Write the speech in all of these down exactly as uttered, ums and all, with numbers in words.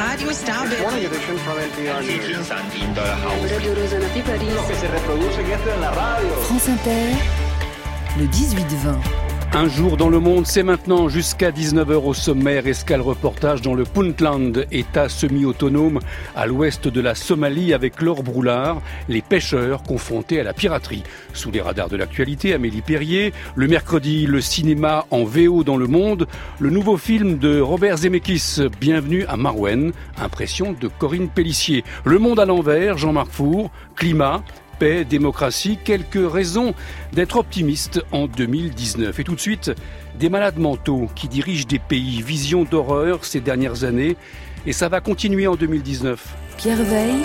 Radio Star Morning edition from N P R News. France Inter, le dix-huit vingt. Un jour dans le monde, c'est maintenant jusqu'à dix-neuf heures au sommaire. Escale reportage dans le Puntland, état semi-autonome à l'ouest de la Somalie avec Laure Broulard, les pêcheurs confrontés à la piraterie. Sous les radars de l'actualité, Amélie Perrier. Le mercredi, le cinéma en V O dans le monde. Le nouveau film de Robert Zemeckis, Bienvenue à Marouane. Impression de Corinne Pellissier. Le monde à l'envers, Jean-Marc Four. Climat, paix, démocratie, quelques raisons d'être optimiste en deux mille dix-neuf. Et tout de suite, des malades mentaux qui dirigent des pays, vision d'horreur ces dernières années, et ça va continuer en deux mille dix-neuf. Pierre Veille,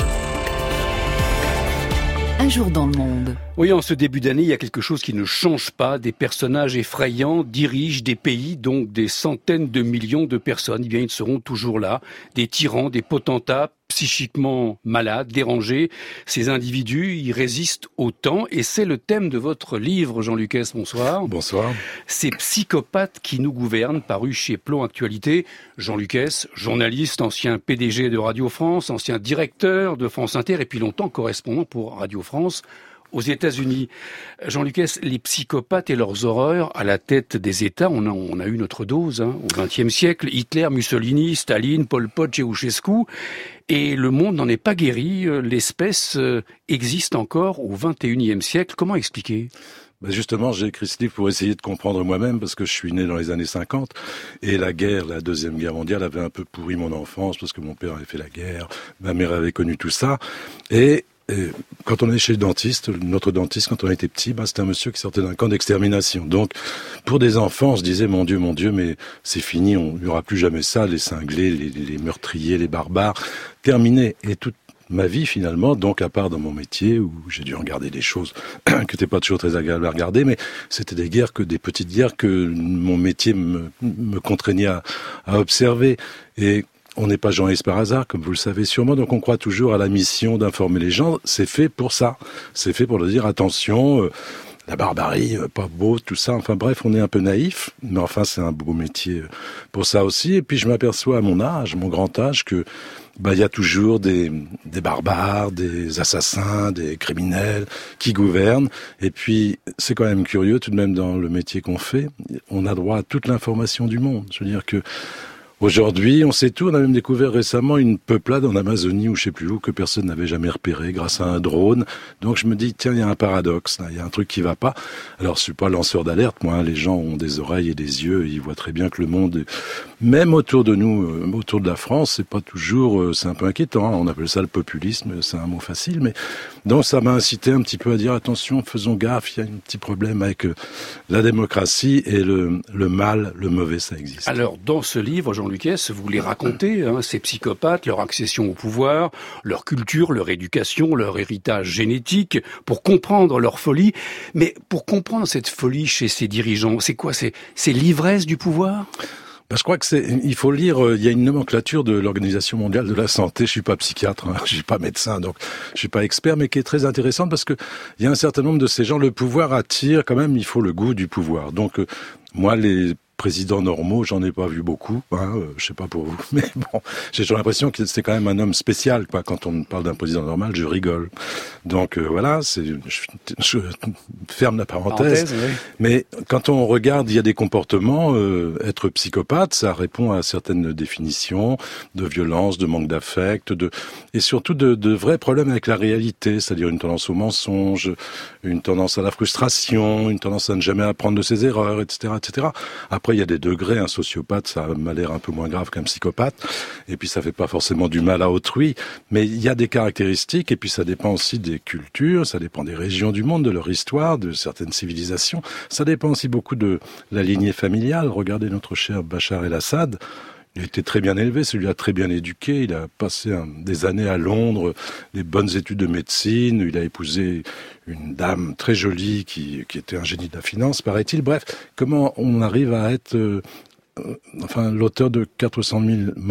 un jour dans le monde. Oui, en ce début d'année, il y a quelque chose qui ne change pas. Des personnages effrayants dirigent des pays, donc des centaines de millions de personnes. Eh bien, ils seront toujours là. Des tyrans, des potentats, psychiquement malades, dérangés. Ces individus, ils résistent au temps. Et c'est le thème de votre livre, Jean Lucas. Bonsoir. Bonsoir. Ces psychopathes qui nous gouvernent, paru chez Plomb Actualité. Jean Lucas, journaliste, ancien P D G de Radio France, ancien directeur de France Inter et puis longtemps correspondant pour Radio France aux États-Unis. Jean Lucas, les psychopathes et leurs horreurs à la tête des États, on a, on a eu notre dose hein, au vingtième siècle. Hitler, Mussolini, Staline, Pol Pot, Ceausescu. Et le monde n'en est pas guéri. L'espèce existe encore au vingt et unième siècle. Comment expliquer ? Ben justement, j'ai écrit ce livre pour essayer de comprendre moi-même, parce que je suis né dans les années cinquante, et la guerre, la Deuxième Guerre mondiale, avait un peu pourri mon enfance, parce que mon père avait fait la guerre, ma mère avait connu tout ça, et Et quand on est chez le dentiste, notre dentiste, quand on était petit, bah, c'était un monsieur qui sortait d'un camp d'extermination. Donc, pour des enfants, on se disait, mon Dieu, mon Dieu, mais c'est fini, il n'y aura plus jamais ça, les cinglés, les, les meurtriers, les barbares, terminé. Et toute ma vie, finalement, donc à part dans mon métier, où j'ai dû regarder des choses qui n'étaient pas toujours très agréables à regarder, mais c'était des guerres, que des petites guerres que mon métier me, me contraignait à, à observer. Et on n'est pas journaliste par hasard, comme vous le savez sûrement, donc on croit toujours à la mission d'informer les gens. C'est fait pour ça. C'est fait pour leur dire, attention, euh, la barbarie, euh, pas beau, tout ça. Enfin bref, on est un peu naïf, mais enfin c'est un beau métier pour ça aussi. Et puis je m'aperçois à mon âge, mon grand âge, que bah il y a toujours des, des barbares, des assassins, des criminels qui gouvernent. Et puis c'est quand même curieux, tout de même dans le métier qu'on fait, on a droit à toute l'information du monde. Je veux dire que aujourd'hui, on sait tout. On a même découvert récemment une peuplade en Amazonie ou je sais plus où que personne n'avait jamais repéré grâce à un drone. Donc je me dis, tiens, il y a un paradoxe, là. Il y a un truc qui va pas. Alors je suis pas lanceur d'alerte, moi. Hein. Les gens ont des oreilles et des yeux. Et ils voient très bien que le monde, même autour de nous, euh, autour de la France, c'est pas toujours, euh, c'est un peu inquiétant. Hein. On appelle ça le populisme. C'est un mot facile, mais donc ça m'a incité un petit peu à dire, attention, faisons gaffe. Il y a un petit problème avec euh, la démocratie et le, le mal, le mauvais, ça existe. Alors dans ce livre, Jean Lucas, vous les racontez, hein, ces psychopathes, leur accession au pouvoir, leur culture, leur éducation, leur héritage génétique, pour comprendre leur folie. Mais pour comprendre cette folie chez ces dirigeants, c'est quoi ? C'est, c'est l'ivresse du pouvoir ? Ben, je crois que c'est, il faut lire, euh, il y a une nomenclature de l'Organisation mondiale de la santé. Je suis pas psychiatre, hein, je suis pas médecin, donc je suis pas expert, mais qui est très intéressante parce que il y a un certain nombre de ces gens, le pouvoir attire quand même, il faut le goût du pouvoir. Donc, euh, moi, les présidents normaux, j'en ai pas vu beaucoup, hein, euh, je sais pas pour vous, mais bon, j'ai toujours l'impression que c'est quand même un homme spécial, quoi. Quand on parle d'un président normal, je rigole. Donc euh, voilà, c'est, je, je ferme la parenthèse. parenthèse oui. Mais quand on regarde, il y a des comportements. Euh, être psychopathe, ça répond à certaines définitions de violence, de manque d'affect, de et surtout de, de vrais problèmes avec la réalité, c'est-à-dire une tendance au mensonge, une tendance à la frustration, une tendance à ne jamais apprendre de ses erreurs, et cetera, et cetera. Après, il y a des degrés. Un sociopathe, ça m'a l'air un peu moins grave qu'un psychopathe. Et puis, ça fait pas forcément du mal à autrui. Mais il y a des caractéristiques. Et puis, ça dépend aussi des cultures. Ça dépend des régions du monde, de leur histoire, de certaines civilisations. Ça dépend aussi beaucoup de la lignée familiale. Regardez notre cher Bachar el-Assad. Il a été très bien élevé, celui-là très bien éduqué. Il a passé un, des années à Londres, des bonnes études de médecine. Il a épousé une dame très jolie qui, qui était un génie de la finance, paraît-il. Bref, comment on arrive à être, euh, enfin, l'auteur de quatre cent mille morts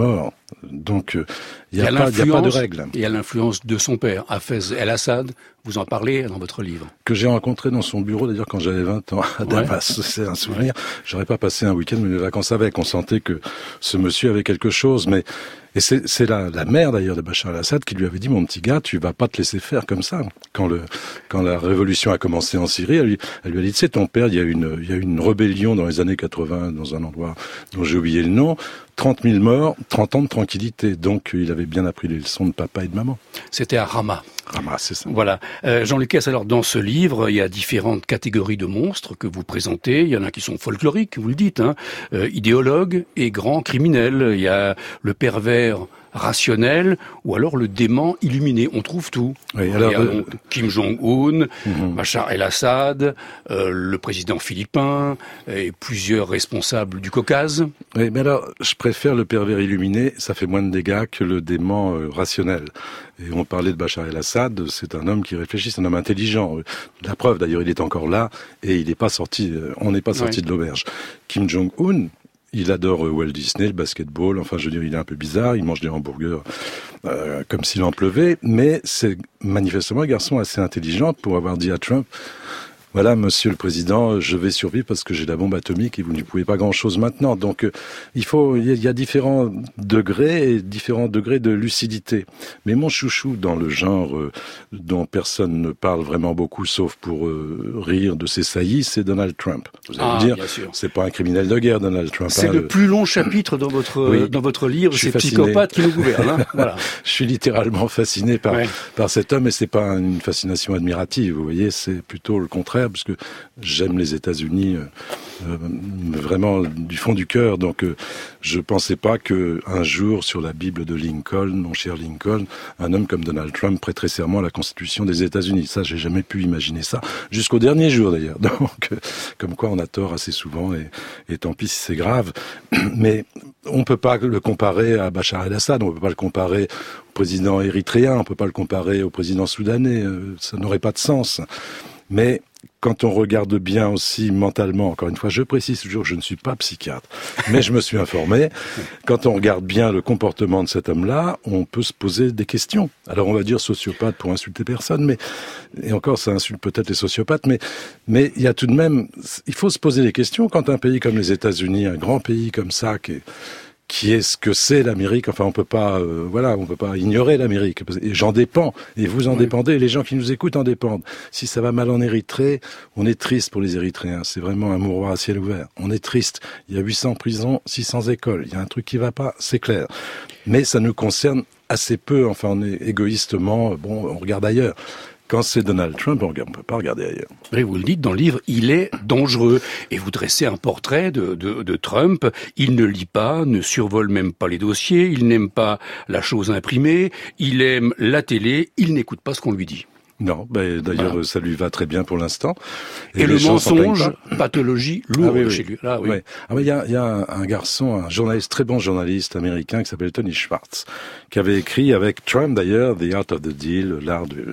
Donc, il n'y a, a, a pas de règle. Et à l'influence de son père, Hafez el-Assad, vous en parlez dans votre livre. Que j'ai rencontré dans son bureau, d'ailleurs, quand j'avais vingt ans, à Damas. Ouais. C'est un souvenir. Ouais. J'aurais pas passé un week-end ou une vacances avec. On sentait que ce monsieur avait quelque chose, mais et c'est, c'est la, la mère d'ailleurs de Bachar el-Assad qui lui avait dit, mon petit gars, tu vas pas te laisser faire comme ça. Quand le, quand la révolution a commencé en Syrie, elle lui, elle lui a dit, tu sais, ton père, il y a une, il y a une rébellion dans les années quatre-vingts, dans un endroit dont j'ai oublié le nom, trente mille morts, trente ans de tranquillité. Donc, il avait bien appris les leçons de papa et de maman. C'était à Rama. Rama, c'est ça. Voilà. Euh, Jean Lucas, alors, dans ce livre, il y a différentes catégories de monstres que vous présentez. Il y en a qui sont folkloriques, vous le dites, hein, euh, idéologues et grands criminels. Il y a le pervers rationnel ou alors le dément illuminé. On trouve tout. Oui, alors, il y a euh... Kim Jong-un, mm-hmm. Bachar el-Assad, euh, le président philippin et plusieurs responsables du Caucase. Oui, mais alors, je préfère le pervers illuminé, ça fait moins de dégâts que le dément euh, rationnel. Et on parlait de Bachar el-Assad, c'est un homme qui réfléchit, c'est un homme intelligent. La preuve, d'ailleurs, il est encore là et il n'est pas sorti, euh, on n'est pas sorti ouais. de l'auberge. Kim Jong-un, il adore Walt Disney, le basketball, enfin je veux dire, il est un peu bizarre, il mange des hamburgers euh, comme s'il en pleuvait, mais c'est manifestement un garçon assez intelligent pour avoir dit à Trump, voilà, monsieur le président, je vais survivre parce que j'ai la bombe atomique et vous ne pouvez pas grand-chose maintenant. Donc, euh, il faut, il y a différents degrés et différents degrés de lucidité. Mais mon chouchou dans le genre euh, dont personne ne parle vraiment beaucoup, sauf pour euh, rire de ses saillies, c'est Donald Trump. Vous allez ah, me dire, c'est pas un criminel de guerre, Donald Trump. C'est hein, le, le plus long chapitre dans votre oui, dans votre livre, c'est Psychopathe qui nous gouverne. Hein, voilà. Je suis littéralement fasciné par ouais. par cet homme, et c'est pas une fascination admirative. Vous voyez, c'est plutôt le contraire. Parce que j'aime les États-Unis euh, vraiment du fond du cœur. Donc, euh, je pensais pas que un jour, sur la Bible de Lincoln, mon cher Lincoln, un homme comme Donald Trump prêterait serment à la Constitution des États-Unis. Ça, j'ai jamais pu imaginer ça, jusqu'au dernier jour d'ailleurs. Donc, euh, comme quoi, on a tort assez souvent, et, et tant pis si c'est grave. Mais on peut pas le comparer à Bachar el-Assad, on peut pas le comparer au président érythréen, on peut pas le comparer au président soudanais. Euh, ça n'aurait pas de sens. Mais quand on regarde bien aussi mentalement, encore une fois, je précise toujours que je ne suis pas psychiatre, mais je me suis informé, quand on regarde bien le comportement de cet homme-là, on peut se poser des questions. Alors on va dire sociopathe pour insulter personne, mais, et encore ça insulte peut-être les sociopathes, mais, mais il y a tout de même, il faut se poser des questions quand un pays comme les États-Unis, un grand pays comme ça, qui est, qui est ce que c'est l'Amérique. Enfin, on peut pas, euh, voilà, on peut pas ignorer l'Amérique. Et j'en dépends. Et vous en oui. dépendez. Et les gens qui nous écoutent en dépendent. Si ça va mal en Érythrée, on est triste pour les Érythréens. C'est vraiment un mouroir à ciel ouvert. On est triste. Il y a huit cents prisons, six cents écoles. Il y a un truc qui va pas, c'est clair. Mais ça nous concerne assez peu. Enfin, on est égoïstement, bon, on regarde ailleurs. Quand c'est Donald Trump, on ne peut pas regarder ailleurs. Et vous le dites dans le livre, il est dangereux. Et vous dressez un portrait de, de, de Trump. Il ne lit pas, ne survole même pas les dossiers, il n'aime pas la chose imprimée, il aime la télé, il n'écoute pas ce qu'on lui dit. Non, ben, d'ailleurs, voilà. Ça lui va très bien pour l'instant. Et, Et le mensonge, pathologie lourde ah, oui, chez oui. lui. Là, oui. Ouais. Ah, ben, il y a, il y a un, un garçon, un journaliste, très bon journaliste américain qui s'appelle Tony Schwartz, qui avait écrit avec Trump d'ailleurs, The Art of the Deal, l'art du,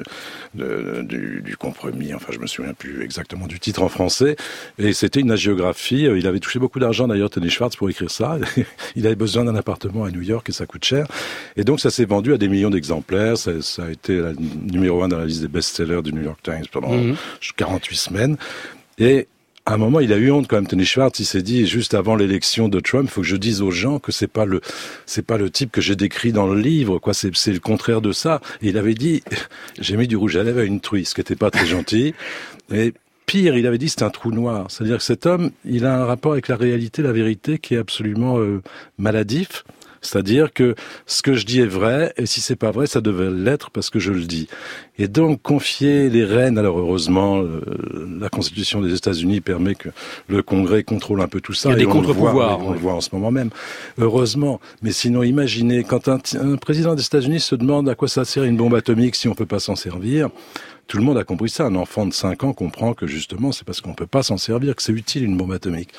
de, du, du compromis. Enfin, je me souviens plus exactement du titre en français. Et c'était une hagiographie. Il avait touché beaucoup d'argent d'ailleurs, Tony Schwartz, pour écrire ça. Il avait besoin d'un appartement à New York et ça coûte cher. Et donc, ça s'est vendu à des millions d'exemplaires. Ça, ça a été la numéro un dans la liste des best-seller du New York Times pendant mmh. quarante-huit semaines. Et à un moment, il a eu honte quand même, Tony Schwartz. Il s'est dit, juste avant l'élection de Trump, il faut que je dise aux gens que c'est pas le, c'est pas le type que j'ai décrit dans le livre, quoi. C'est, c'est le contraire de ça. Et il avait dit, j'ai mis du rouge à lèvres à une truie, ce qui était pas très gentil. Et pire, il avait dit, c'est un trou noir. C'est-à-dire que cet homme, il a un rapport avec la réalité, la vérité, qui est absolument euh, maladif. C'est-à-dire que ce que je dis est vrai, et si c'est pas vrai, ça devait l'être parce que je le dis. Et donc, confier les rênes, alors heureusement, euh, la Constitution des États-Unis permet que le Congrès contrôle un peu tout ça. Il y a des contre-pouvoirs. On le voit en ce moment même. Heureusement. Mais sinon, imaginez, quand un, un président des États-Unis se demande à quoi ça sert une bombe atomique si on peut pas s'en servir, tout le monde a compris ça. Un enfant de cinq ans comprend que justement, c'est parce qu'on peut pas s'en servir que c'est utile une bombe atomique.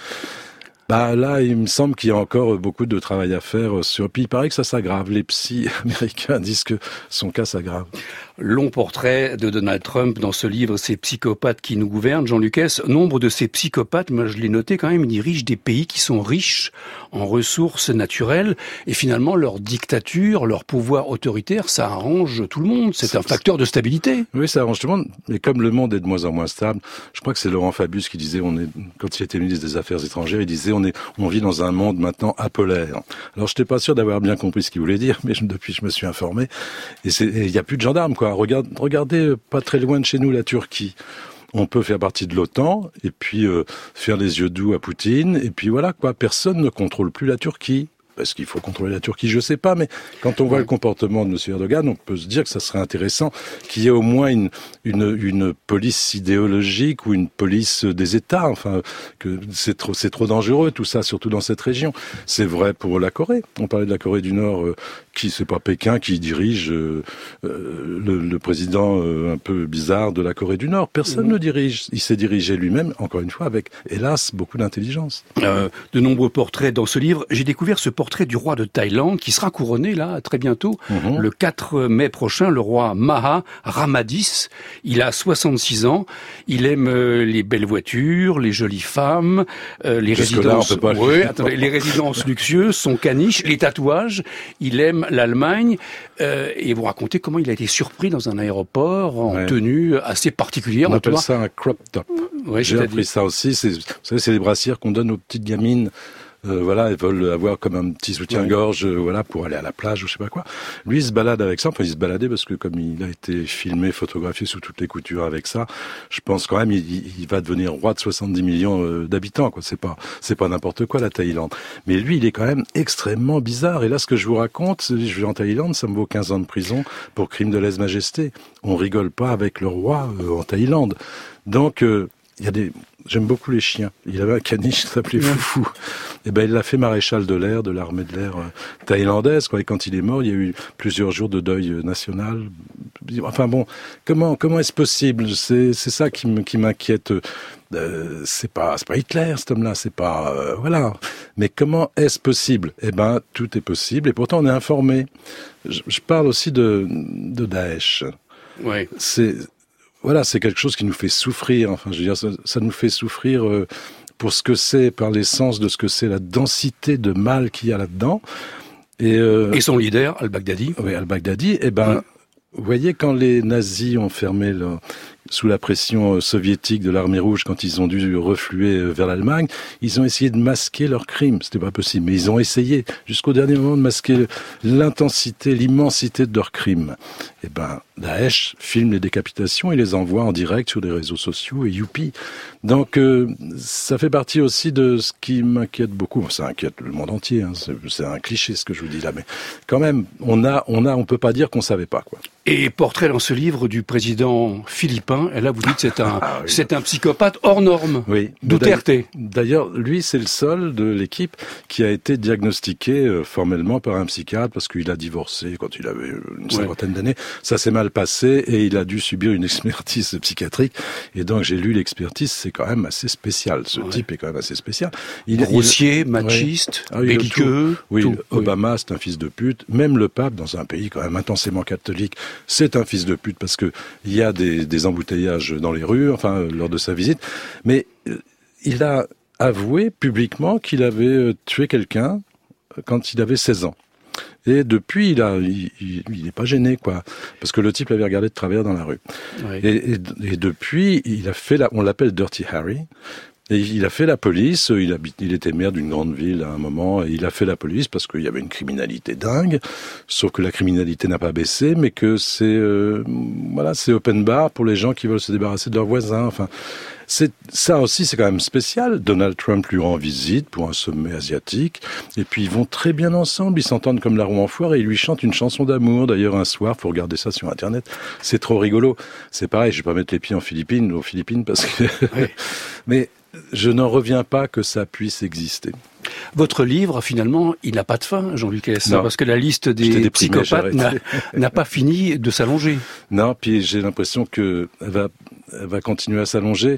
Bah là, il me semble qu'il y a encore beaucoup de travail à faire sur. Puis il paraît que ça s'aggrave. Les psys américains disent que son cas s'aggrave. Long portrait de Donald Trump dans ce livre, Ces psychopathes qui nous gouvernent. Jean Lucas, nombre de ces psychopathes, moi je l'ai noté quand même, ils dirigent des pays qui sont riches en ressources naturelles et finalement leur dictature, leur pouvoir autoritaire, ça arrange tout le monde. C'est un facteur de stabilité. Oui, ça arrange tout le monde. Mais comme le monde est de moins en moins stable, je crois que c'est Laurent Fabius qui disait, on est, quand il était ministre des Affaires étrangères, il disait, on est, on vit dans un monde maintenant apolaire. Alors je n'étais pas sûr d'avoir bien compris ce qu'il voulait dire, mais je, depuis je me suis informé. Et il n'y a plus de gendarmes, quoi. Regarde, regardez, pas très loin de chez nous, la Turquie. On peut faire partie de l'OTAN et puis euh, faire les yeux doux à Poutine. Et puis voilà, quoi. Personne ne contrôle plus la Turquie. Est-ce qu'il faut contrôler la Turquie? Je sais pas, mais quand on voit ouais. le comportement de M. Erdogan, on peut se dire que ça serait intéressant qu'il y ait au moins une, une, une police idéologique ou une police des États. Enfin, que c'est trop, c'est trop dangereux tout ça, surtout dans cette région. C'est vrai pour la Corée. On parlait de la Corée du Nord, euh, qui c'est pas Pékin qui dirige euh, euh, le, le président euh, un peu bizarre de la Corée du Nord. Personne ne mmh. le dirige. Il s'est dirigé lui-même, encore une fois, avec hélas beaucoup d'intelligence. Euh, de nombreux portraits dans ce livre. J'ai découvert ce portrait du roi de Thaïlande qui sera couronné là très bientôt, mmh. le quatre mai prochain, le roi Maha Ramadis. Il a soixante-six ans, il aime euh, les belles voitures, les jolies femmes, euh, les Jusque résidences, là, on peut pas ouais, attendez, les résidences luxueuses, son caniche, les tatouages. Il aime l'Allemagne euh, et vous racontez comment il a été surpris dans un aéroport en ouais. tenue assez particulière. On appelle toi. ça un crop top. Ouais, J'ai appris ça aussi. C'est, vous savez, c'est les brassières qu'on donne aux petites gamines. Euh, voilà, ils veulent avoir comme un petit soutien-gorge, euh, voilà, pour aller à la plage ou je sais pas quoi. Lui, il se balade avec ça. Enfin, il se baladait parce que comme il a été filmé, photographié sous toutes les coutures avec ça, je pense quand même, il, il va devenir roi de soixante-dix millions euh, d'habitants, quoi. C'est pas, c'est pas n'importe quoi, la Thaïlande. Mais lui, il est quand même extrêmement bizarre. Et là, ce que je vous raconte, je vais en Thaïlande, ça me vaut quinze ans de prison pour crime de lèse-majesté. On rigole pas avec le roi euh, en Thaïlande. Donc, euh, il y a des, j'aime beaucoup les chiens. Il avait un caniche qui s'appelait Foufou. Et ben, il l'a fait maréchal de l'air, de l'armée de l'air euh, thaïlandaise, quoi. Et quand il est mort, il y a eu plusieurs jours de deuil euh, national. Enfin bon, comment, comment est-ce possible? C'est, c'est ça qui me, qui m'inquiète. Euh, c'est pas, c'est pas Hitler, cet homme-là. C'est pas, euh, voilà. Mais comment est-ce possible? Eh ben, tout est possible. Et pourtant, on est informé. Je, je parle aussi de, de Daesh. Ouais. C'est, Voilà, c'est quelque chose qui nous fait souffrir. Enfin, je veux dire, ça, ça nous fait souffrir euh, pour ce que c'est, par l'essence de ce que c'est, la densité de mal qu'il y a là-dedans. Et, euh, Et son leader, al-Baghdadi. Oui, al-Baghdadi. Eh ben, mmh. vous voyez, quand les nazis ont fermé le, sous la pression soviétique de l'armée rouge, quand ils ont dû refluer vers l'Allemagne, ils ont essayé de masquer leurs crimes. C'était pas possible, mais ils ont essayé jusqu'au dernier moment de masquer l'intensité, l'immensité de leurs crimes. Eh ben, Daesh filme les décapitations et les envoie en direct sur les réseaux sociaux et youpi. Donc, euh, ça fait partie aussi de ce qui m'inquiète beaucoup. Ça inquiète le monde entier. Hein. C'est, c'est un cliché ce que je vous dis là, mais quand même, on a, on a, on peut pas dire qu'on savait pas, quoi. Et portrait dans ce livre du président philippin. Et là, vous dites c'est un, ah, oui. c'est un psychopathe hors norme. Oui. Duterte. D'ailleurs, lui, c'est le seul de l'équipe qui a été diagnostiqué euh, formellement par un psychiatre parce qu'il a divorcé quand il avait une cinquantaine ouais. d'années. Ça s'est mal passé et il a dû subir une expertise psychiatrique. Et donc, j'ai lu l'expertise. C'est quand même assez spécial. Ce ouais. type est quand même assez spécial. Il grossier, il... machiste, ouais. ah, belliqueux. Oui, tout. Obama, c'est un fils de pute. Même le pape, dans un pays quand même intensément catholique, c'est un fils de pute parce que il y a des, des embouteillages dans les rues, enfin, lors de sa visite. Mais euh, il a avoué publiquement qu'il avait euh, tué quelqu'un quand il avait seize ans. Et depuis, il a, il, il, il n'est pas gêné, quoi, parce que le type l'avait regardé de travers dans la rue. Oui. Et, et, et depuis, il a fait la, on l'appelle Dirty Harry. Et il a fait la police, il, habite, il était maire d'une grande ville à un moment, et il a fait la police parce qu'il y avait une criminalité dingue, sauf que la criminalité n'a pas baissé, mais que c'est, euh, voilà, c'est open bar pour les gens qui veulent se débarrasser de leurs voisins, enfin... C'est, ça aussi, c'est quand même spécial. Donald Trump lui rend visite pour un sommet asiatique. Et puis, ils vont très bien ensemble. Ils s'entendent comme la roue en foire et ils lui chantent une chanson d'amour. D'ailleurs, un soir, faut regarder ça sur Internet. C'est trop rigolo. C'est pareil, je vais pas mettre les pieds en Philippines, aux Philippines parce que... Oui. Mais je n'en reviens pas que ça puisse exister. Votre livre, finalement, il n'a pas de fin, Jean-Luc Hess, parce que la liste des psychopathes n'a, n'a pas fini de s'allonger. Non, puis j'ai l'impression que elle va, elle va continuer à s'allonger.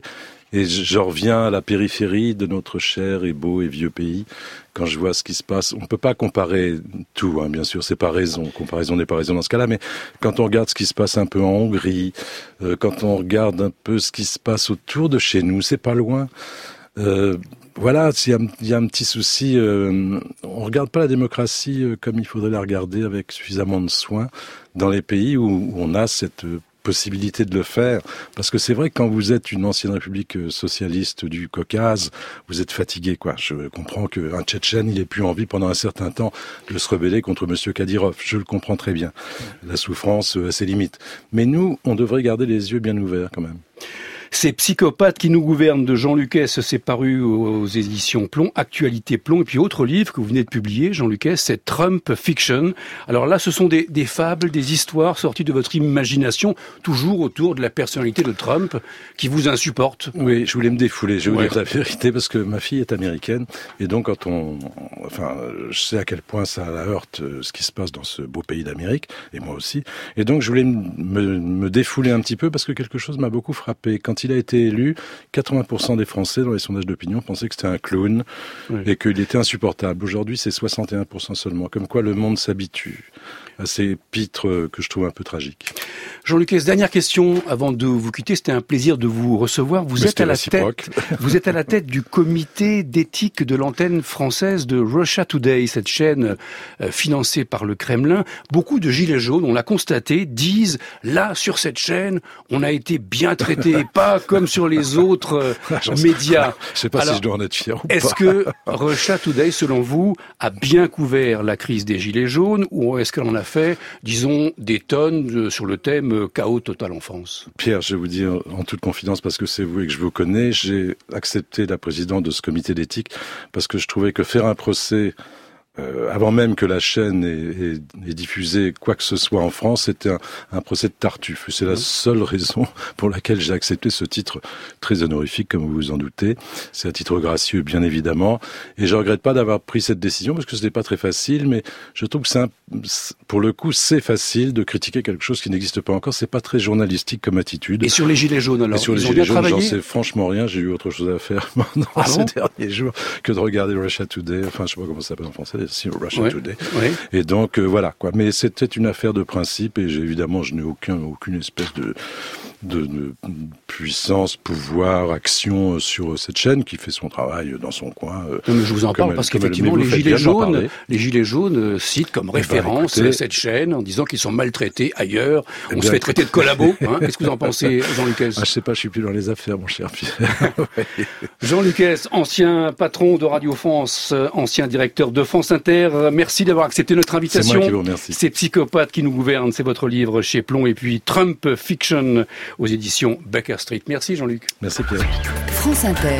Et je reviens à la périphérie de notre cher et beau et vieux pays. Quand je vois ce qui se passe, on peut pas comparer tout, hein, bien sûr, c'est pas raison, comparaison n'est pas raison dans ce cas-là, mais quand on regarde ce qui se passe un peu en Hongrie, euh, quand on regarde un peu ce qui se passe autour de chez nous, c'est pas loin. Euh, voilà, il y a, il y a un petit souci, euh, on regarde pas la démocratie euh, comme il faudrait la regarder avec suffisamment de soin dans les pays où, où on a cette euh, possibilité de le faire, parce que c'est vrai que quand vous êtes une ancienne république socialiste du Caucase, vous êtes fatigué, quoi. Je comprends qu'un Tchétchène, il ait plus envie pendant un certain temps de se rebeller contre Monsieur Kadyrov. Je le comprends très bien. La souffrance a ses limites. Mais nous, on devrait garder les yeux bien ouverts quand même. Ces psychopathes qui nous gouvernent de Jean Lucas, c'est paru aux éditions Plomb, Actualité Plomb, et puis autre livre que vous venez de publier, Jean Lucas, c'est Trump Fiction. Alors là, ce sont des, des fables, des histoires sorties de votre imagination, toujours autour de la personnalité de Trump, qui vous insupporte. Oui, je voulais me défouler, je voulais dire la vérité, parce que ma fille est américaine, et donc quand on, enfin, je sais à quel point ça la heurte, ce qui se passe dans ce beau pays d'Amérique, et moi aussi, et donc je voulais me, me défouler un petit peu, parce que quelque chose m'a beaucoup frappé. Quand il a été élu, quatre-vingts pour cent des Français, dans les sondages d'opinion, pensaient que c'était un clown, oui, et qu'il était insupportable. Aujourd'hui, c'est soixante et un pour cent seulement. Comme quoi, le monde s'habitue à ces pitres que je trouve un peu tragiques. Jean Lucas, dernière question avant de vous quitter. C'était un plaisir de vous recevoir. Vous êtes à la tête, vous êtes à la tête du comité d'éthique de l'antenne française de Russia Today, cette chaîne euh, financée par le Kremlin. Beaucoup de gilets jaunes, on l'a constaté, disent là sur cette chaîne, on a été bien traité, pas comme sur les autres euh, médias. Je sais pas Alors, si je dois en être fier ou pas. Est-ce que Russia Today, selon vous, a bien couvert la crise des gilets jaunes, ou est-ce qu'elle en a fait, disons, des tonnes sur le thème chaos total en France? Pierre, je vais vous dire en toute confidence, parce que c'est vous et que je vous connais, j'ai accepté la présidente de ce comité d'éthique parce que je trouvais que faire un procès Euh, avant même que la chaîne ait, ait, ait diffusé quoi que ce soit en France, c'était un, un procès de Tartuffe. C'est la seule raison pour laquelle j'ai accepté ce titre très honorifique, comme vous vous en doutez. C'est un titre gracieux, bien évidemment. Et je regrette pas d'avoir pris cette décision, parce que ce n'est pas très facile, mais je trouve que c'est un, pour le coup, c'est facile de critiquer quelque chose qui n'existe pas encore. C'est pas très journalistique comme attitude. Et sur les gilets jaunes, alors? Et sur les gilets jaunes, j'en sais franchement rien. J'ai eu autre chose à faire maintenant ah ces bon derniers jours que de regarder Russia Today. Enfin, je sais pas comment ça s'appelle en français. Russia ouais, Today. Ouais. Et donc euh, voilà quoi. Mais c'était une affaire de principe et j'ai, évidemment je n'ai aucun aucune espèce de De, de puissance, pouvoir, action sur cette chaîne qui fait son travail dans son coin. Non, mais je vous en parle elle, parce qu'effectivement les gilets jaunes, les gilets jaunes citent comme référence eh ben, écoutez, cette chaîne en disant qu'ils sont maltraités ailleurs. On eh se fait traiter de collabo. Hein. Qu'est-ce que vous en pensez, Jean Lucas? Ah, je sais pas, je suis plus dans les affaires, mon cher Pierre. Ouais. Jean Lucas, ancien patron de Radio France, ancien directeur de France Inter. Merci d'avoir accepté notre invitation. C'est moi qui vous remercie. Ces psychopathes qui nous gouvernent, c'est votre livre chez Plomb, et puis Trump Fiction aux éditions Baker Street. Merci Jean-Luc. Merci Pierre. France Inter.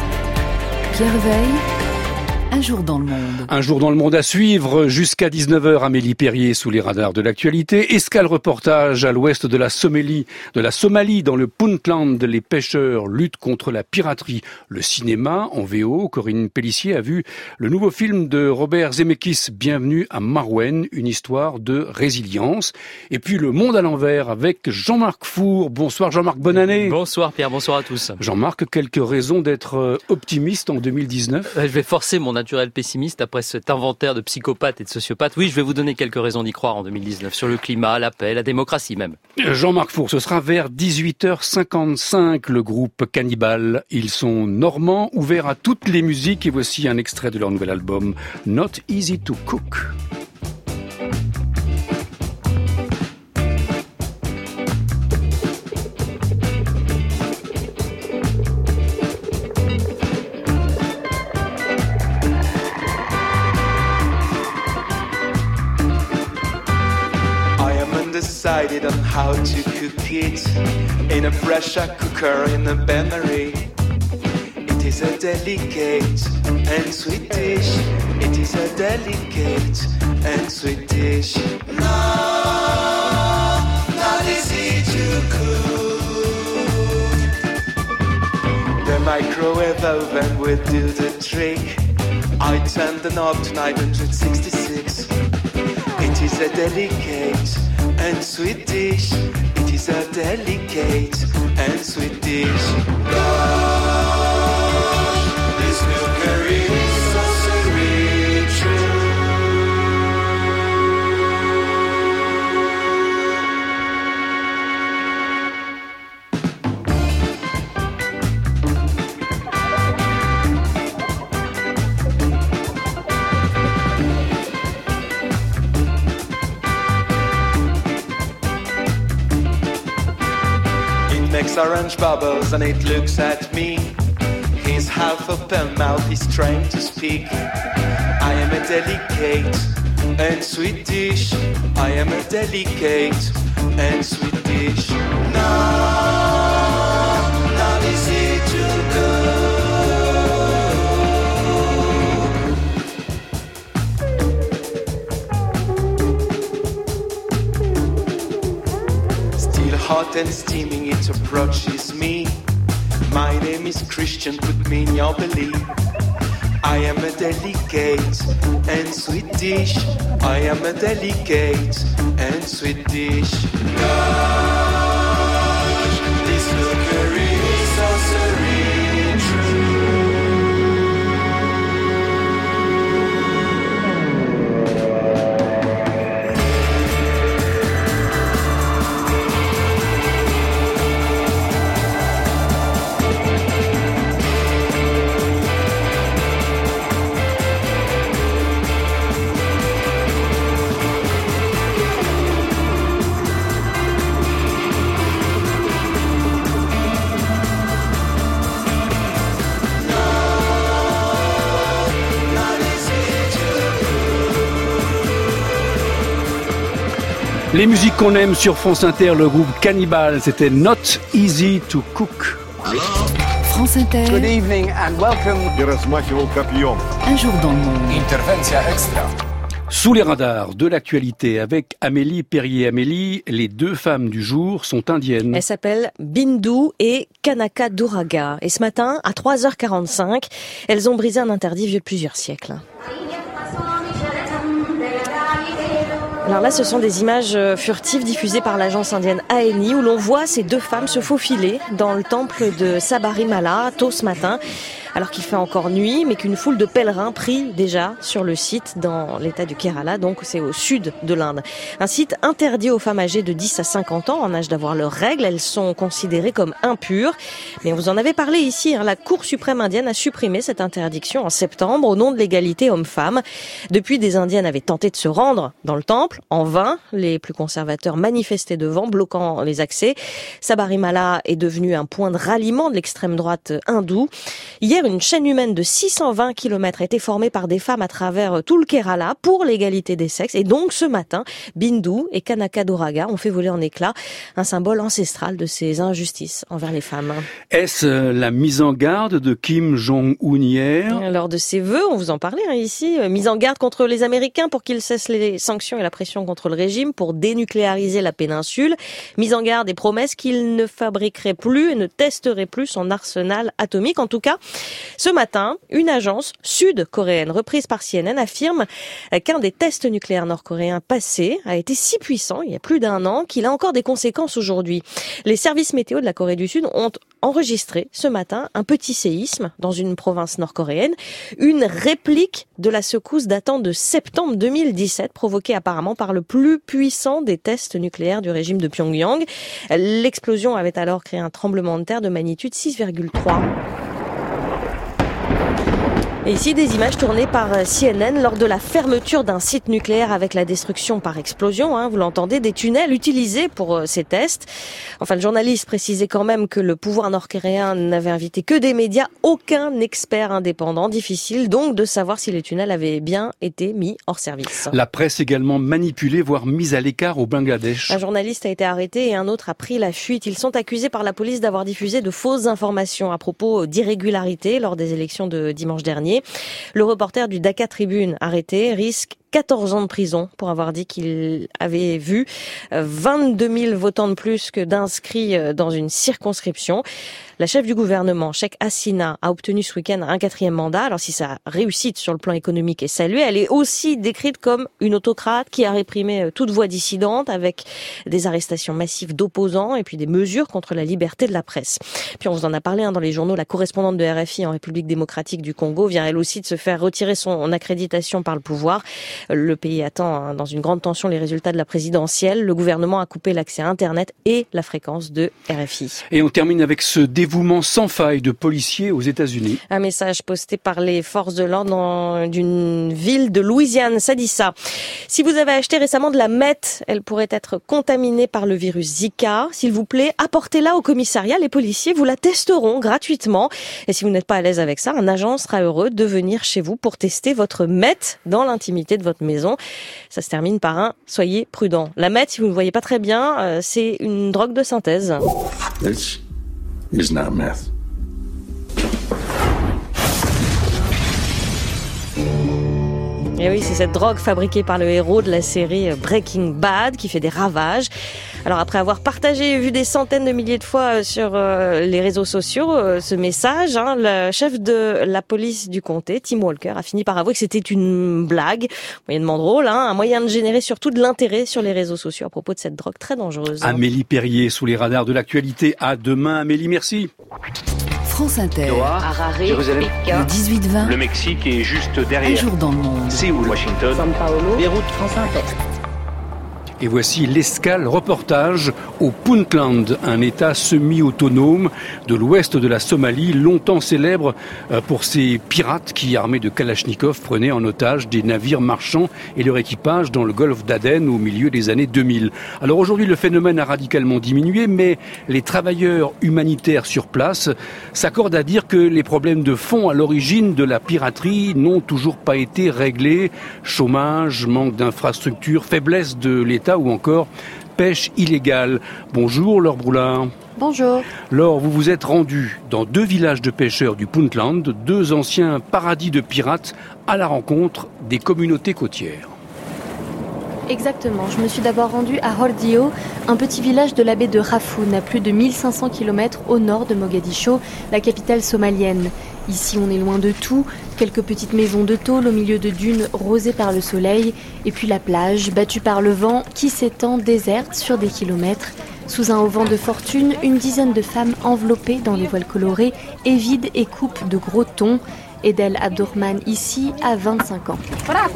Pierre Veille. Un jour dans le monde. Un jour dans le monde à suivre jusqu'à dix-neuf heures. Amélie Perrier sous les radars de l'actualité. Escale reportage à l'ouest de la Somalie, de la Somalie, dans le Puntland. Les pêcheurs luttent contre la piraterie. Le cinéma en V O. Corinne Pellissier a vu le nouveau film de Robert Zemeckis, Bienvenue à Marouane, une histoire de résilience. Et puis le monde à l'envers avec Jean-Marc Four. Bonsoir Jean-Marc, bonne année. Bonsoir Pierre, bonsoir à tous. Jean-Marc, quelques raisons d'être optimiste en deux mille dix-neuf? Je vais forcer mon naturel pessimiste après cet inventaire de psychopathes et de sociopathes. Oui, je vais vous donner quelques raisons d'y croire en deux mille dix-neuf, sur le climat, la paix, la démocratie même. Jean-Marc Four, ce sera vers dix-huit heures cinquante-cinq, le groupe Cannibal. Ils sont normands, ouverts à toutes les musiques, et voici un extrait de leur nouvel album, Not Easy to Cook. Decided on how to cook it in a pressure cooker in a bain-marie. It is a delicate and sweet dish. It is a delicate and sweet dish. No, not easy to cook. The microwave oven will do the trick. I turned the knob to nine hundred sixty-six. It is a delicate and sweet dish. It is a delicate and sweet dish. Gosh, this milk curry is so sweet, true. Makes orange bubbles and it looks at me. His half open mouth is trying to speak. I am a delicate and sweet dish. I am a delicate and sweet dish. Not, not easy to go. Hot and steaming, it approaches me. My name is Christian, put me in your belief. I am a delicate and sweet dish. I am a delicate and sweet dish. Gosh, this milk curry is so serene, true. Les musiques qu'on aime sur France Inter, le groupe Cannibal, c'était Not Easy to Cook. France Inter. Good evening and welcome. Un jour dans le monde. Intervention extra. Sous les radars de l'actualité avec Amélie Perrier-Amélie, les deux femmes du jour sont indiennes. Elles s'appellent Bindu et Kanaka Duraga. Et ce matin, à trois heures quarante-cinq, elles ont brisé un interdit vieux de plusieurs siècles. Alors là, ce sont des images furtives diffusées par l'agence indienne A N I où l'on voit ces deux femmes se faufiler dans le temple de Sabarimala tôt ce matin, alors qu'il fait encore nuit, mais qu'une foule de pèlerins prie déjà sur le site dans l'état du Kerala, donc c'est au sud de l'Inde. Un site interdit aux femmes âgées de dix à cinquante ans en âge d'avoir leurs règles. Elles sont considérées comme impures. Mais on vous en avait parlé ici, hein, la Cour suprême indienne a supprimé cette interdiction en septembre au nom de l'égalité homme-femme. Depuis, des indiennes avaient tenté de se rendre dans le temple. En vain, les plus conservateurs manifestaient devant, bloquant les accès. Sabarimala est devenu un point de ralliement de l'extrême droite hindoue. Hier, une chaîne humaine de six cent vingt kilomètres a été formée par des femmes à travers tout le Kerala pour l'égalité des sexes. Et donc, ce matin, Bindu et Kanaka Duraga ont fait voler en éclats un symbole ancestral de ces injustices envers les femmes. Est-ce la mise en garde de Kim Jong-un hier ? Lors de ses vœux, on vous en parlait hein, ici, mise en garde contre les Américains pour qu'ils cessent les sanctions et la pression contre le régime pour dénucléariser la péninsule. Mise en garde et promesse qu'il ne fabriquerait plus et ne testerait plus son arsenal atomique. En tout cas, ce matin, une agence sud-coréenne reprise par C N N affirme qu'un des tests nucléaires nord-coréens passés a été si puissant, il y a plus d'un an, qu'il a encore des conséquences aujourd'hui. Les services météo de la Corée du Sud ont enregistré ce matin un petit séisme dans une province nord-coréenne, une réplique de la secousse datant de septembre deux mille dix-sept, provoquée apparemment par le plus puissant des tests nucléaires du régime de Pyongyang. L'explosion avait alors créé un tremblement de terre de magnitude six virgule trois. Et ici, des images tournées par C N N lors de la fermeture d'un site nucléaire avec la destruction par explosion, hein, vous l'entendez, des tunnels utilisés pour euh, ces tests. Enfin, le journaliste précisait quand même que le pouvoir nord-coréen n'avait invité que des médias, aucun expert indépendant. Difficile donc de savoir si les tunnels avaient bien été mis hors service. La presse également manipulée, voire mise à l'écart au Bangladesh. Un journaliste a été arrêté et un autre a pris la fuite. Ils sont accusés par la police d'avoir diffusé de fausses informations à propos d'irrégularités lors des élections de dimanche dernier. Le reporter du Dhaka Tribune arrêté risque quatorze ans de prison pour avoir dit qu'il avait vu vingt-deux mille votants de plus que d'inscrits dans une circonscription. La chef du gouvernement, Sheikh Hasina, a obtenu ce week-end un quatrième mandat. Alors si sa réussite sur le plan économique est saluée, elle est aussi décrite comme une autocrate qui a réprimé toute voix dissidente avec des arrestations massives d'opposants et puis des mesures contre la liberté de la presse. Puis on vous en a parlé hein, dans les journaux, la correspondante de R F I en République démocratique du Congo vient elle aussi de se faire retirer son accréditation par le pouvoir. Le pays attend hein, dans une grande tension les résultats de la présidentielle. Le gouvernement a coupé l'accès à Internet et la fréquence de R F I. Et on termine avec ce dévouement sans faille de policiers aux États-Unis. Un message posté par les forces de l'ordre dans d'une ville de Louisiane, ça dit ça. Si vous avez acheté récemment de la meth, elle pourrait être contaminée par le virus Zika. S'il vous plaît, apportez-la au commissariat. Les policiers vous la testeront gratuitement. Et si vous n'êtes pas à l'aise avec ça, un agent sera heureux de venir chez vous pour tester votre meth dans l'intimité de votre maison. Ça se termine par un « soyez prudent ». La meth, si vous ne voyez pas très bien, c'est une drogue de synthèse. This is not meth. Et oui, c'est cette drogue fabriquée par le héros de la série Breaking Bad qui fait des ravages. Alors après avoir partagé et vu des centaines de milliers de fois sur euh, les réseaux sociaux euh, ce message, hein, le chef de la police du comté, Tim Walker, a fini par avouer que c'était une blague, moyennement drôle, hein, un moyen de générer surtout de l'intérêt sur les réseaux sociaux à propos de cette drogue très dangereuse. Hein. Amélie Perrier sous les radars de l'actualité. À demain, Amélie, merci. France Inter. Doha, Jérusalem, Le dix-huit vingt. le Mexique est juste derrière. Un jour dans le monde. Séoul, Washington, Beyrouth, France Inter. Et voici l'escale reportage au Puntland, un État semi-autonome de l'ouest de la Somalie, longtemps célèbre pour ses pirates qui, armés de Kalachnikov, prenaient en otage des navires marchands et leur équipage dans le golfe d'Aden au milieu des années deux mille. Alors aujourd'hui, le phénomène a radicalement diminué, mais les travailleurs humanitaires sur place s'accordent à dire que les problèmes de fond à l'origine de la piraterie n'ont toujours pas été réglés. Chômage, manque d'infrastructures, faiblesse de l'État ou encore pêche illégale. Bonjour Laure Broulard. Bonjour. Laure, vous vous êtes rendue dans deux villages de pêcheurs du Puntland, deux anciens paradis de pirates, à la rencontre des communautés côtières. Exactement, je me suis d'abord rendue à Hordio, un petit village de la baie de Rafoun, à plus de mille cinq cents kilomètres au nord de Mogadiscio, la capitale somalienne. Ici, on est loin de tout, quelques petites maisons de tôle au milieu de dunes rosées par le soleil, et puis la plage, battue par le vent, qui s'étend déserte sur des kilomètres. Sous un auvent de fortune, une dizaine de femmes enveloppées dans des voiles colorées évident et coupent de gros thons. Edel Abdourahmane, ici, a vingt-cinq ans.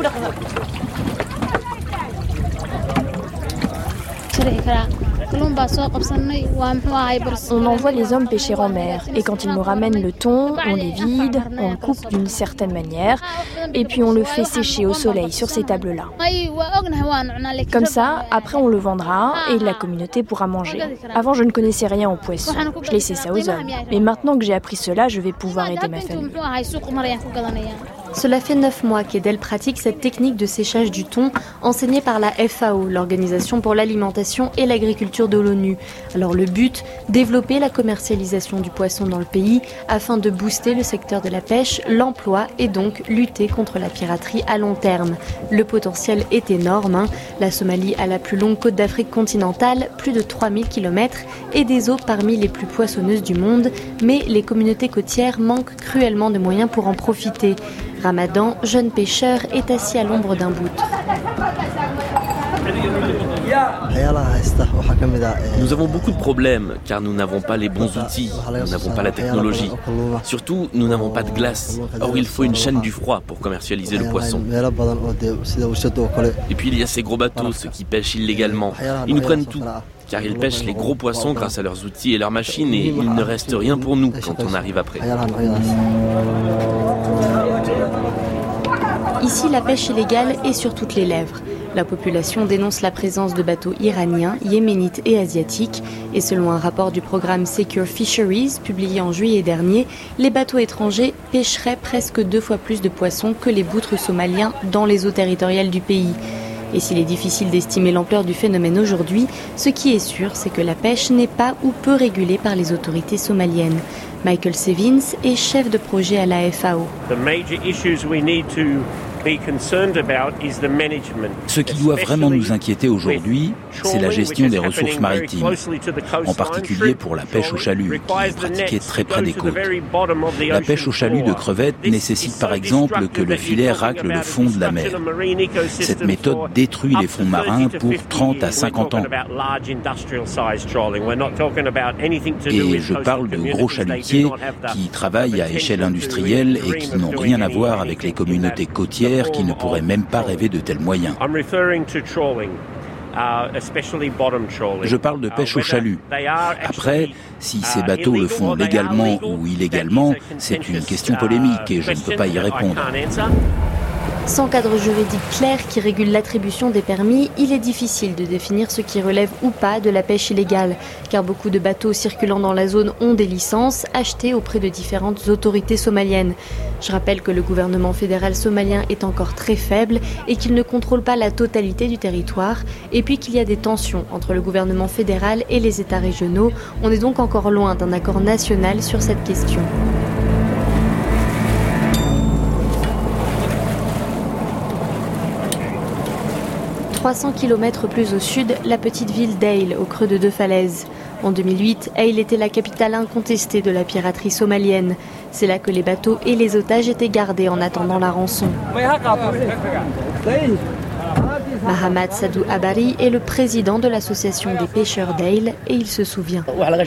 On envoie les hommes pêcher en mer et quand ils nous ramènent le thon, on les vide, on le coupe d'une certaine manière et puis on le fait sécher au soleil sur ces tables-là. Comme ça, après on le vendra et la communauté pourra manger. Avant, je ne connaissais rien aux poissons, je laissais ça aux hommes. Mais maintenant que j'ai appris cela, je vais pouvoir aider ma famille. Cela fait neuf mois qu'Edel pratique cette technique de séchage du thon enseignée par la F A O, l'Organisation pour l'alimentation et l'agriculture de l'ONU. Alors le but, développer la commercialisation du poisson dans le pays afin de booster le secteur de la pêche, l'emploi et donc lutter contre la piraterie à long terme. Le potentiel est énorme. Hein. La Somalie a la plus longue côte d'Afrique continentale, plus de trois mille kilomètres, et des eaux parmi les plus poissonneuses du monde, mais les communautés côtières manquent cruellement de moyens pour en profiter. Ramadan, jeune pêcheur, est assis à l'ombre d'un boutre. Nous avons beaucoup de problèmes car nous n'avons pas les bons outils, nous n'avons pas la technologie. Surtout, nous n'avons pas de glace. Or, il faut une chaîne du froid pour commercialiser le poisson. Et puis, il y a ces gros bateaux, ceux qui pêchent illégalement. Ils nous prennent tout. Car ils pêchent les gros poissons grâce à leurs outils et leurs machines et il ne reste rien pour nous quand on arrive après. Ici, la pêche illégale est sur toutes les lèvres. La population dénonce la présence de bateaux iraniens, yéménites et asiatiques. Et selon un rapport du programme Secure Fisheries, publié en juillet dernier, les bateaux étrangers pêcheraient presque deux fois plus de poissons que les boutres somaliens dans les eaux territoriales du pays. Et s'il est difficile d'estimer l'ampleur du phénomène aujourd'hui, ce qui est sûr, c'est que la pêche n'est pas ou peu régulée par les autorités somaliennes. Michael Sevins est chef de projet à la F A O. Ce qui doit vraiment nous inquiéter aujourd'hui, c'est la gestion des ressources maritimes, en particulier pour la pêche au chalut, qui est pratiquée très près des côtes. La pêche au chalut de crevettes nécessite par exemple que le filet racle le fond de la mer. Cette méthode détruit les fonds marins pour trente à cinquante ans. Et je parle de gros chalutiers qui travaillent à échelle industrielle et qui n'ont rien à voir avec les communautés côtières qui ne pourraient même pas rêver de tels moyens. Je parle de pêche au chalut. Après, si ces bateaux le font légalement ou illégalement, c'est une question polémique et je ne peux pas y répondre. Sans cadre juridique clair qui régule l'attribution des permis, il est difficile de définir ce qui relève ou pas de la pêche illégale, car beaucoup de bateaux circulant dans la zone ont des licences achetées auprès de différentes autorités somaliennes. Je rappelle que le gouvernement fédéral somalien est encore très faible et qu'il ne contrôle pas la totalité du territoire, et puis qu'il y a des tensions entre le gouvernement fédéral et les États régionaux. On est donc encore loin d'un accord national sur cette question. trois cents kilomètres plus au sud, la petite ville d'Aïl, au creux de deux falaises. En deux mille huit, Aïl était la capitale incontestée de la piraterie somalienne. C'est là que les bateaux et les otages étaient gardés en attendant la rançon. Mahamad Sadou Abari est le président de l'association des pêcheurs d'Aïl et il se souvient.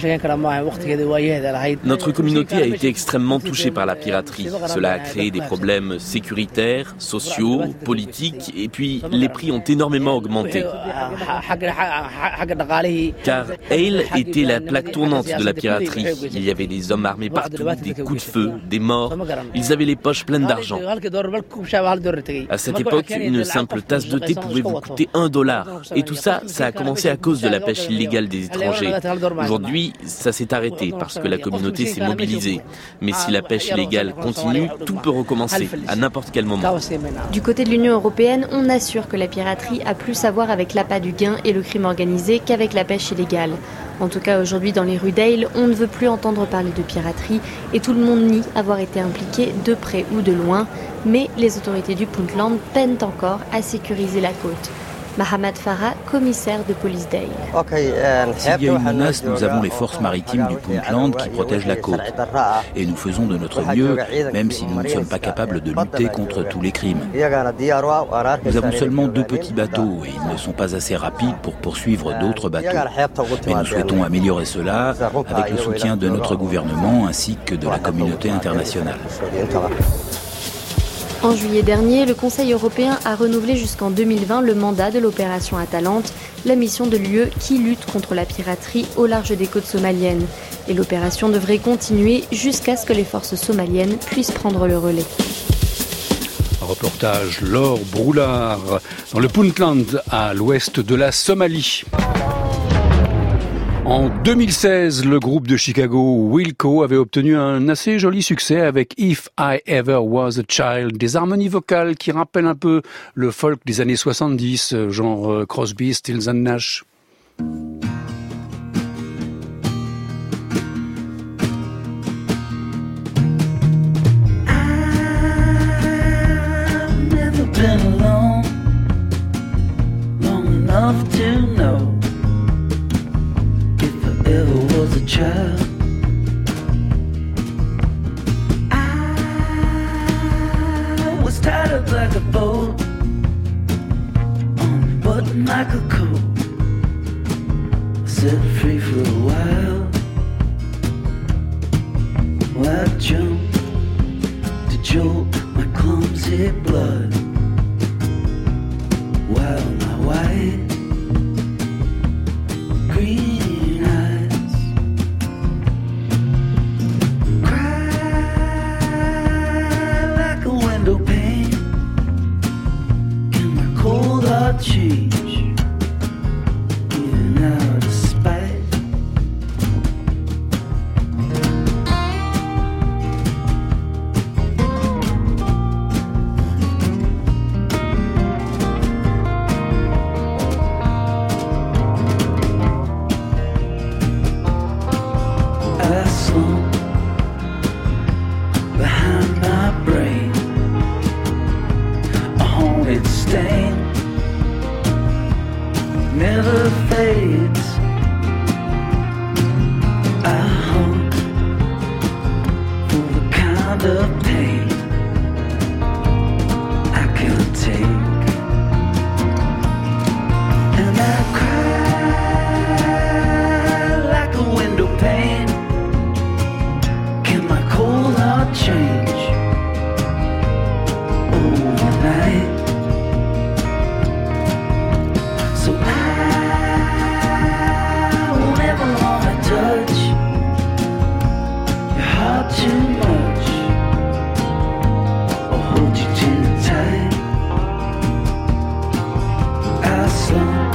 Notre communauté a été extrêmement touchée par la piraterie. Cela a créé des problèmes sécuritaires, sociaux, politiques et puis les prix ont énormément augmenté. Car Aïl était la plaque tournante de la piraterie. Il y avait des hommes armés partout, des coups de feu, des morts. Ils avaient les poches pleines d'argent. À cette époque, une simple tasse de thé pouvait vous coûter un dollar. Et tout ça, ça a commencé à cause de la pêche illégale des étrangers. Aujourd'hui, ça s'est arrêté parce que la communauté s'est mobilisée. Mais si la pêche illégale continue, tout peut recommencer à n'importe quel moment. Du côté de l'Union européenne, on assure que la piraterie a plus à voir avec l'appât du gain et le crime organisé qu'avec la pêche illégale. En tout cas, aujourd'hui, dans les rues d'Aïl, on ne veut plus entendre parler de piraterie et tout le monde nie avoir été impliqué de près ou de loin. Mais les autorités du Puntland peinent encore à sécuriser la côte. Mahamad Farah, commissaire de police d'Aïl. S'il y a une menace, nous avons les forces maritimes du Puntland qui protègent la côte. Et nous faisons de notre mieux, même si nous ne sommes pas capables de lutter contre tous les crimes. Nous avons seulement deux petits bateaux et ils ne sont pas assez rapides pour poursuivre d'autres bateaux. Mais nous souhaitons améliorer cela avec le soutien de notre gouvernement ainsi que de la communauté internationale. En juillet dernier, le Conseil européen a renouvelé jusqu'en deux mille vingt le mandat de l'opération Atalante, la mission de l'U E qui lutte contre la piraterie au large des côtes somaliennes. Et l'opération devrait continuer jusqu'à ce que les forces somaliennes puissent prendre le relais. Reportage Laure Broulard dans le Puntland à l'ouest de la Somalie. En deux mille seize, le groupe de Chicago Wilco avait obtenu un assez joli succès avec If I Ever Was a Child, des harmonies vocales qui rappellent un peu le folk des années soixante-dix, genre Crosby, Stills and Nash. I've never been alone long enough to know ever was a child. I was tied up like a boat on a button like a coat, set free for a while. Well, I jumped to jolt my clumsy blood while my white green change, even out of spite. never fades. I hope for the kind of pain I can't take. And I cry like a window pane. Can my cold heart change overnight? So I won't ever wanna touch your heart too much, or hold you too tight. I slump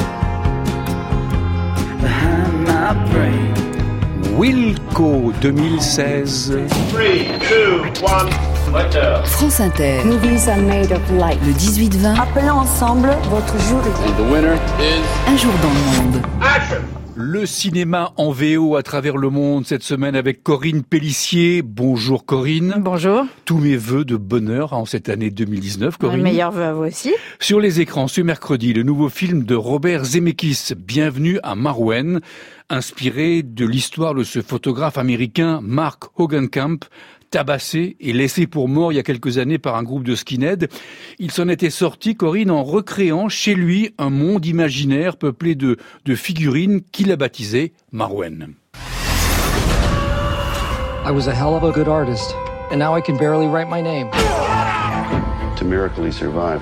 behind my brain. Wilco deux mille seize. three, two, one, moteur. France Inter. Movies are made of light. Le dix-huit vingt. Appelez ensemble votre jury. And the winner is... Un jour dans le monde. Action! Le cinéma en V O à travers le monde cette semaine avec Corinne Pellissier. Bonjour Corinne. Bonjour. Tous mes vœux de bonheur en cette année deux mille dix-neuf, Corinne. Meilleurs vœux à vous aussi. Sur les écrans ce mercredi, le nouveau film de Robert Zemeckis, Bienvenue à Marouane, inspiré de l'histoire de ce photographe américain Mark Hogenkamp, tabassé et laissé pour mort il y a quelques années par un groupe de skinheads. Il s'en était sorti, Corinne, en recréant chez lui un monde imaginaire peuplé de, de figurines qu'il a baptisé Marouane. I was a hell of a good artist, and now I can barely write my name. It's a miracle he survived.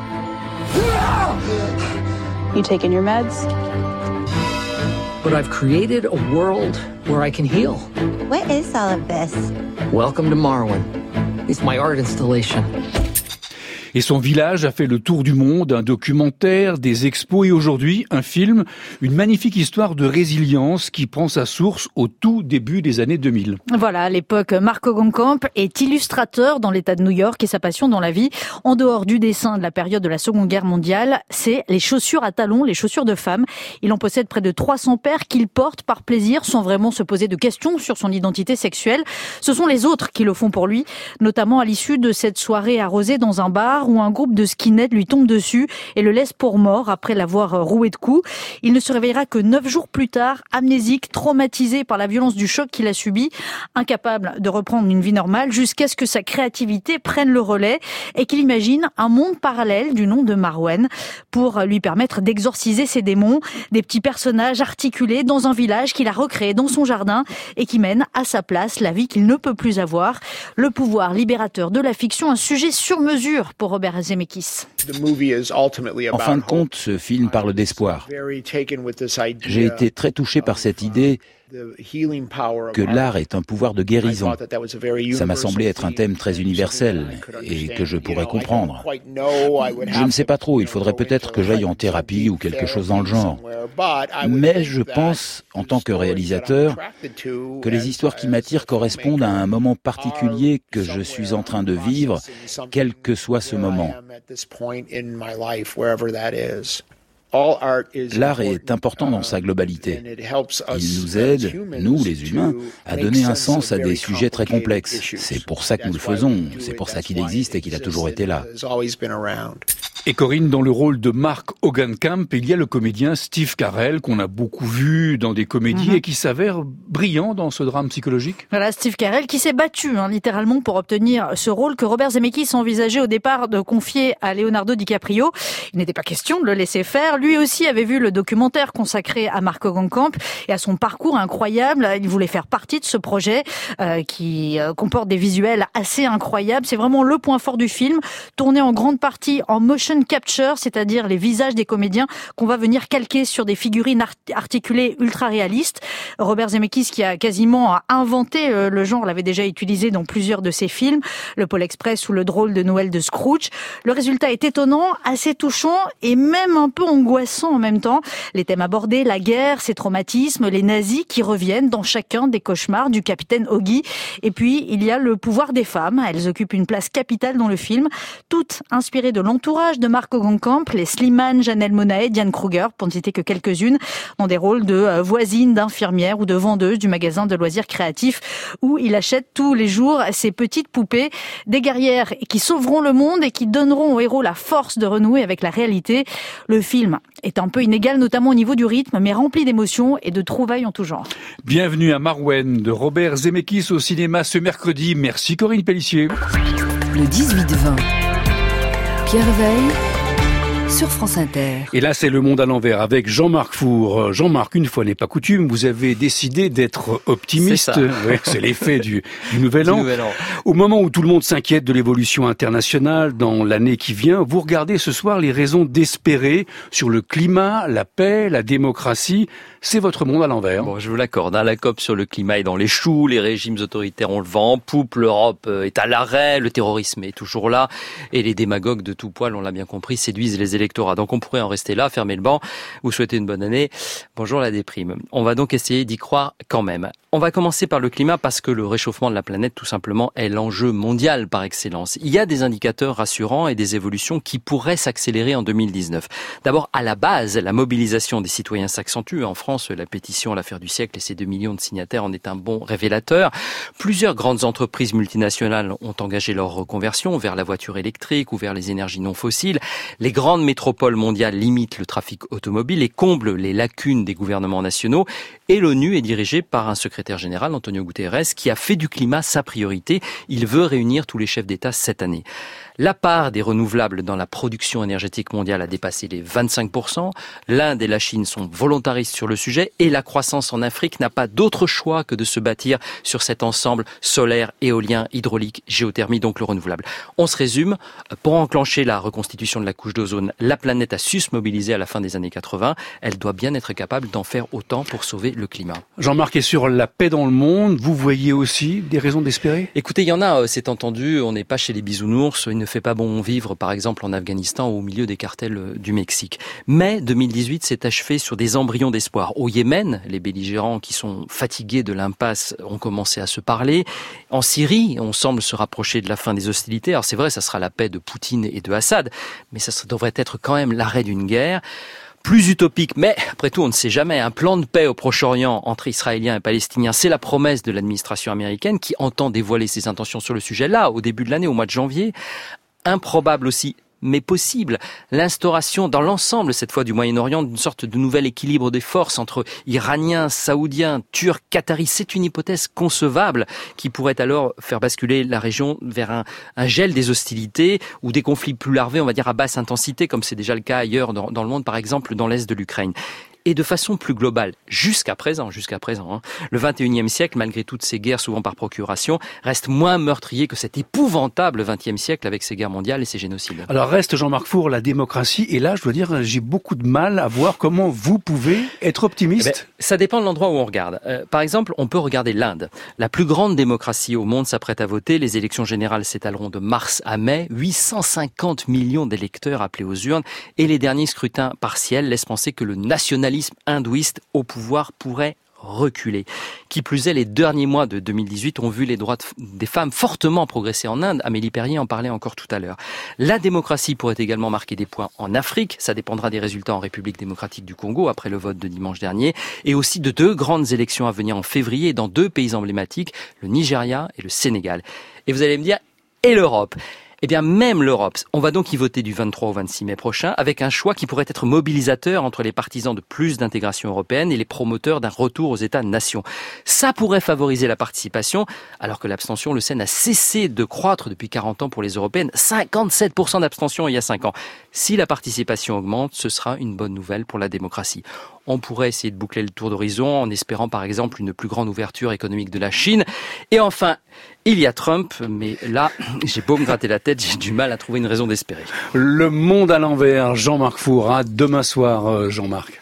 You taking your meds? But I've created a world where I can heal. What is all of this? Welcome to Marouane. It's my art installation. Et son village a fait le tour du monde, un documentaire, des expos et aujourd'hui un film, une magnifique histoire de résilience qui prend sa source au tout début des années deux mille. Voilà, à l'époque, Mark Hogenkamp est illustrateur dans l'État de New York et sa passion dans la vie, en dehors du dessin de la période de la Seconde Guerre mondiale, c'est les chaussures à talons, les chaussures de femmes. Il en possède près de trois cents paires qu'il porte par plaisir sans vraiment se poser de questions sur son identité sexuelle. Ce sont les autres qui le font pour lui, notamment à l'issue de cette soirée arrosée dans un bar où un groupe de skinheads lui tombe dessus et le laisse pour mort après l'avoir roué de coups. Il ne se réveillera que neuf jours plus tard, amnésique, traumatisé par la violence du choc qu'il a subi, incapable de reprendre une vie normale jusqu'à ce que sa créativité prenne le relais et qu'il imagine un monde parallèle du nom de Marouane pour lui permettre d'exorciser ses démons, des petits personnages articulés dans un village qu'il a recréé dans son jardin et qui mène à sa place la vie qu'il ne peut plus avoir. Le pouvoir libérateur de la fiction, un sujet sur mesure pour Robert Zemeckis. En fin de compte, ce film parle d'espoir. J'ai été très touché par cette idée que l'art est un pouvoir de guérison. Ça m'a semblé être un thème très universel et que je pourrais comprendre. Je ne sais pas trop, il faudrait peut-être que j'aille en thérapie ou quelque chose dans le genre. Mais je pense, en tant que réalisateur, que les histoires qui m'attirent correspondent à un moment particulier que je suis en train de vivre, quel que soit ce moment. L'art est important dans sa globalité. Il nous aide, nous les humains, à donner un sens à des sujets très complexes. C'est pour ça que nous le faisons, c'est pour ça qu'il existe et qu'il a toujours été là. Et Corinne, dans le rôle de Mark Hogenkamp, il y a le comédien Steve Carell, qu'on a beaucoup vu dans des comédies mm-hmm. et qui s'avère brillant dans ce drame psychologique. Voilà, Steve Carell qui s'est battu hein, littéralement pour obtenir ce rôle que Robert Zemeckis envisageait au départ de confier à Leonardo DiCaprio. Il n'était pas question de le laisser faire. Lui aussi avait vu le documentaire consacré à Mark Hogenkamp et à son parcours incroyable. Il voulait faire partie de ce projet euh, qui euh, comporte des visuels assez incroyables. C'est vraiment le point fort du film, tourné en grande partie en motion capture, c'est-à-dire les visages des comédiens qu'on va venir calquer sur des figurines art- articulées ultra réalistes. Robert Zemeckis, qui a quasiment inventé euh, le genre, l'avait déjà utilisé dans plusieurs de ses films, le Pôle Express ou le drôle de Noël de Scrooge. Le résultat est étonnant, assez touchant et même un peu angoissant en même temps. Les thèmes abordés, la guerre, ses traumatismes, les nazis qui reviennent dans chacun des cauchemars du capitaine Hoggy. Et puis, il y a le pouvoir des femmes. Elles occupent une place capitale dans le film, toutes inspirées de l'entourage de Marc Ogenkamp, les Slimane, Janelle Monáe, Diane Kruger, pour ne citer que quelques-unes, dans des rôles de voisines, d'infirmières ou de vendeuses du magasin de loisirs créatifs où il achète tous les jours ses petites poupées. Des guerrières qui sauveront le monde et qui donneront aux héros la force de renouer avec la réalité. Le film est un peu inégal, notamment au niveau du rythme, mais rempli d'émotions et de trouvailles en tout genre. Bienvenue à Marouane de Robert Zemeckis au cinéma ce mercredi. Merci Corinne Pellissier. Le dix-huit vingt. Pierre Veille sur France Inter. Et là, c'est Le Monde à l'envers avec Jean-Marc Four. Jean-Marc, une fois n'est pas coutume, vous avez décidé d'être optimiste. C'est ça. Ouais, c'est l'effet du, du nouvel du an. nouvel an. Au moment où tout le monde s'inquiète de l'évolution internationale dans l'année qui vient, vous regardez ce soir les raisons d'espérer sur le climat, la paix, la démocratie. C'est votre monde à l'envers. Bon, je vous l'accorde. Hein, la COP sur le climat est dans les choux, les régimes autoritaires ont le vent en poupe, l'Europe est à l'arrêt, le terrorisme est toujours là, et les démagogues de tout poil, on l'a bien compris, séduisent les électorats. Donc on pourrait en rester là, fermer le banc, vous souhaiter une bonne année. Bonjour la déprime. On va donc essayer d'y croire quand même. On va commencer par le climat parce que le réchauffement de la planète, tout simplement, est l'enjeu mondial par excellence. Il y a des indicateurs rassurants et des évolutions qui pourraient s'accélérer en deux mille dix-neuf. D'abord, à la base, la mobilisation des citoyens s'accentue. En France, la pétition L'affaire du siècle et ses deux millions de signataires en est un bon révélateur. Plusieurs grandes entreprises multinationales ont engagé leur reconversion vers la voiture électrique ou vers les énergies non fossiles. Les grandes métropoles mondiales limitent le trafic automobile et comblent les lacunes des gouvernements nationaux. Et l'ONU est dirigée par un secrétaire général, Antonio Guterres, qui a fait du climat sa priorité. Il veut réunir tous les chefs d'État cette année. La part des renouvelables dans la production énergétique mondiale a dépassé les vingt-cinq pour cent. L'Inde et la Chine sont volontaristes sur le sujet et la croissance en Afrique n'a pas d'autre choix que de se bâtir sur cet ensemble solaire, éolien, hydraulique, géothermie, donc le renouvelable. On se résume. Pour enclencher la reconstitution de la couche d'ozone, la planète a su se mobiliser à la fin des années quatre-vingts. Elle doit bien être capable d'en faire autant pour sauver le climat. Jean-Marc est sur la paix dans le monde. Vous voyez aussi des raisons d'espérer ? Écoutez, il y en a, c'est entendu. On n'est pas chez les bisounours. Il ne fait pas bon vivre, par exemple, en Afghanistan ou au milieu des cartels du Mexique. Mais deux mille dix-huit s'est achevé sur des embryons d'espoir. Au Yémen, les belligérants qui sont fatigués de l'impasse ont commencé à se parler. En Syrie, on semble se rapprocher de la fin des hostilités. Alors c'est vrai, ça sera la paix de Poutine et de Assad, mais ça devrait être quand même l'arrêt d'une guerre. Plus utopique, mais après tout, on ne sait jamais. Un plan de paix au Proche-Orient entre Israéliens et Palestiniens, c'est la promesse de l'administration américaine qui entend dévoiler ses intentions sur le sujet là, au début de l'année, au mois de janvier. Improbable aussi, mais possible, l'instauration dans l'ensemble, cette fois du Moyen-Orient, d'une sorte de nouvel équilibre des forces entre Iraniens, Saoudiens, Turcs, Qataris. C'est une hypothèse concevable qui pourrait alors faire basculer la région vers un, un gel des hostilités ou des conflits plus larvés, on va dire à basse intensité, comme c'est déjà le cas ailleurs dans, dans le monde, par exemple dans l'est de l'Ukraine. Et de façon plus globale, jusqu'à présent, jusqu'à présent, hein, le vingt et unième siècle, malgré toutes ces guerres souvent par procuration, reste moins meurtrier que cet épouvantable vingtième siècle avec ses guerres mondiales et ses génocides. Alors reste Jean-Marc Four, la démocratie, et là je dois dire, j'ai beaucoup de mal à voir comment vous pouvez être optimiste. Eh ben, ça dépend de l'endroit où on regarde. Euh, par exemple, on peut regarder l'Inde. La plus grande démocratie au monde s'apprête à voter. Les élections générales s'étaleront de mars à mai. huit cent cinquante millions d'électeurs appelés aux urnes. Et les derniers scrutins partiels laissent penser que le nationalisme hindouiste au pouvoir pourrait reculer. Qui plus est, les derniers mois de deux mille dix-huit ont vu les droits des femmes fortement progresser en Inde. Amélie Perrier en parlait encore tout à l'heure. La démocratie pourrait également marquer des points en Afrique. Ça dépendra des résultats en République démocratique du Congo après le vote de dimanche dernier. Et aussi de deux grandes élections à venir en février dans deux pays emblématiques, le Nigeria et le Sénégal. Et vous allez me dire, et l'Europe ? Eh bien, même l'Europe, on va donc y voter du vingt-trois au vingt-six mai prochain, avec un choix qui pourrait être mobilisateur entre les partisans de plus d'intégration européenne et les promoteurs d'un retour aux États-nations. Ça pourrait favoriser la participation, alors que l'abstention, le sait, a cessé de croître depuis quarante ans pour les européennes. cinquante-sept pour cent d'abstention il y a cinq ans. Si la participation augmente, ce sera une bonne nouvelle pour la démocratie. On pourrait essayer de boucler le tour d'horizon en espérant par exemple une plus grande ouverture économique de la Chine. Et enfin, il y a Trump, mais là, j'ai beau me gratter la tête, j'ai du mal à trouver une raison d'espérer. Le monde à l'envers, Jean-Marc Four, à demain soir, Jean-Marc.